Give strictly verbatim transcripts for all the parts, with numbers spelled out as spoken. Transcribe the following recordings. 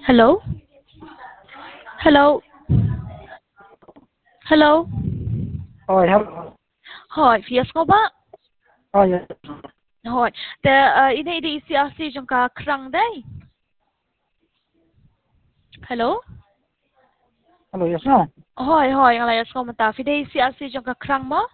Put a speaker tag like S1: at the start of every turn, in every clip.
S1: Hello? Hello? Hello?
S2: Rồi, hello.
S1: Hỏi, phía có ba?
S2: Oh, yes.
S1: Hỏi, te ini di isi asi jangka kerang day. Hello?
S2: Hello, yes, no?
S1: Hỏi, hỏi, ngalay as ko mata. Fide isi asi jangka kerang mo?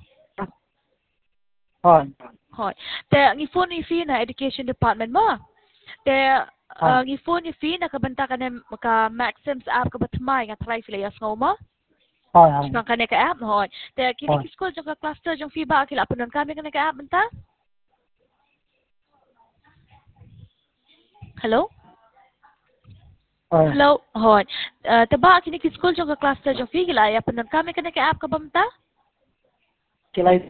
S2: Rồi.
S1: Hỏi, te ngi phone ni fi na education department mo? Te
S2: Rồi.
S1: ngi phone ni fi na kabanta ka na ka Maxims app ka batmay nga try file as ko mo?
S2: Rồi, rồi.
S1: Jangka ka ka app hỏi. Te kini
S2: Rồi.
S1: ki school jangka cluster jang fi ba kila punon kami ka ka app banta? Hello?
S2: Rồi.
S1: Hello, hỏi. Te ba kini ki school jangka cluster jang fi kila ya punon kami ka ka app ka banta?
S2: Kilay.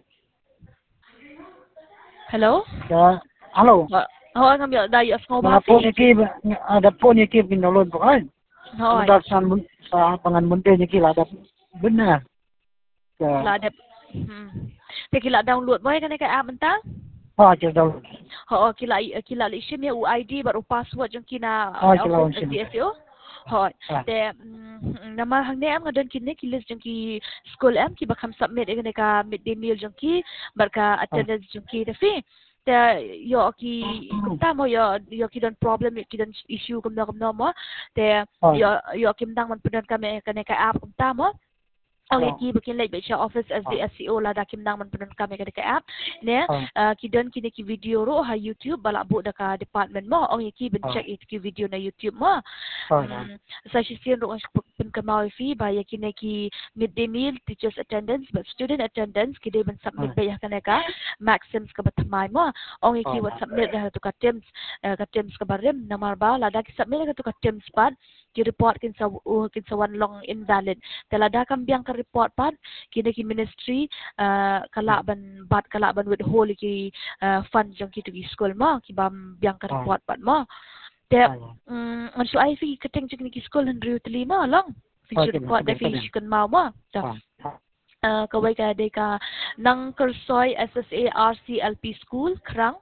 S1: Hello?
S2: Ya. Hello.
S1: Hỏi ngambil dayo as ko
S2: Mga
S1: ba
S2: po
S1: fi?
S2: ni Kib, ada po ni Kib binulod po kayo. Ano
S1: Hỏi.
S2: daw sa, sa pangan munti ni Kib, ada benar. Ya.
S1: Là đẹp. Hmm. Thì kila download mo ka ka app banta?
S2: Oh, kira daw.
S1: Oo, kila kila isim ya U I D baru password yung kina
S2: Oh, kila
S1: office
S2: on sim.
S1: S D S O. Hỏi.
S2: Ah.
S1: Te nama hang ne am ngadon kini kilis yung ki school am ki bakam submit yung ka midday meal yung ki barka attendance yung ki tapi te yo ki kumta mo yo yo ki don problem yo ki don issue kumna kumna mo te yo yo kimdang man punan kami ka ka app kumta mo. Ang iki bikin like siya office as the S E O la dakim nang man punon kami kada ka app ne kidon kini ki video ro ha YouTube balabo da ka department mo ang iki ben check it ki video na YouTube mo sa sisin ro ang pun kamawi fi ba ya kini ki midday meal teachers attendance but student attendance kide ben submit ba ya kana ka Maxims ka batmay mo ang iki wat submit da to ka Teams ka Teams ka barim namar ba la da ki submit ka to ka Teams pad ki report kin sa kin sa one long invalid talada kam biang ka report pad kini ki ministry uh, kalaban bat kalaban with whole ki uh, fund jong ki to school mo ki bam biang ka report pad mo te um anso ai fi kateng jong ki school hundred lima lang fi report da fi kan mau mo ta uh, kawai ka de ka nang kersoy S S A R C L P school krang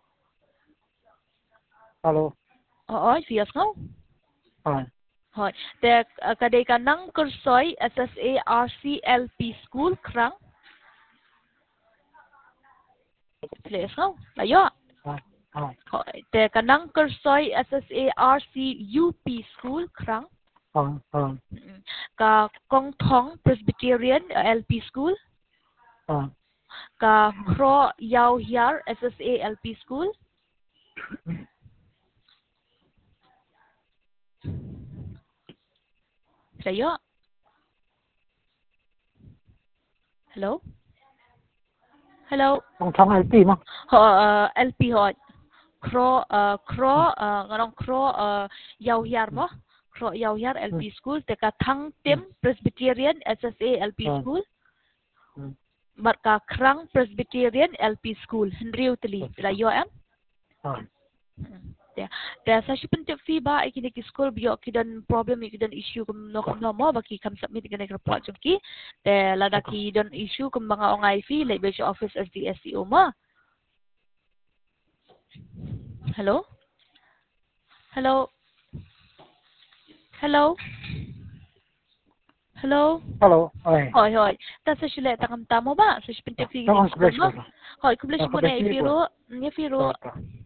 S2: Hello.
S1: oo fi as no
S2: Rồi.
S1: Hỏi, te kadai ka nang kersoy S S A R C L P school krang. Please no, layo. Hỏi, te ka nang kersoy S S A R C U P school krang.
S2: Rồi. Rồi.
S1: Ka Kong Thong Presbyterian L P school.
S2: Rồi.
S1: Ka Kro Yao Hiar S S A L P school. Layo. Hello? Hello?
S2: Kong Thong L P mo?
S1: Ho uh, L P ho. Kro uh, Kro uh, ngarong Kro uh, Yao Hiar mo. Kro Yao Hiar L P school. Teka Thang Tim Presbyterian S S A L P school. Marka Krang Presbyterian L P school. Henry Utali. Layo am? Ya, dan saya pun fi ba ikini ki school bio kidan problem kidan issue kum no no mo baki kam submit kidan report jumki de lada ki don issue kum mga ongai fi like be office as the S E O ma. Hello? Hello? Hello? Hello?
S2: Hello. Oi.
S1: Hoi hoi. Ta sa sila ta kam tamo ba? Sa pun fi
S2: Tong
S1: school
S2: Splash
S1: ma.
S2: ko.
S1: Hoi kublish mo na ifiro, ni firo.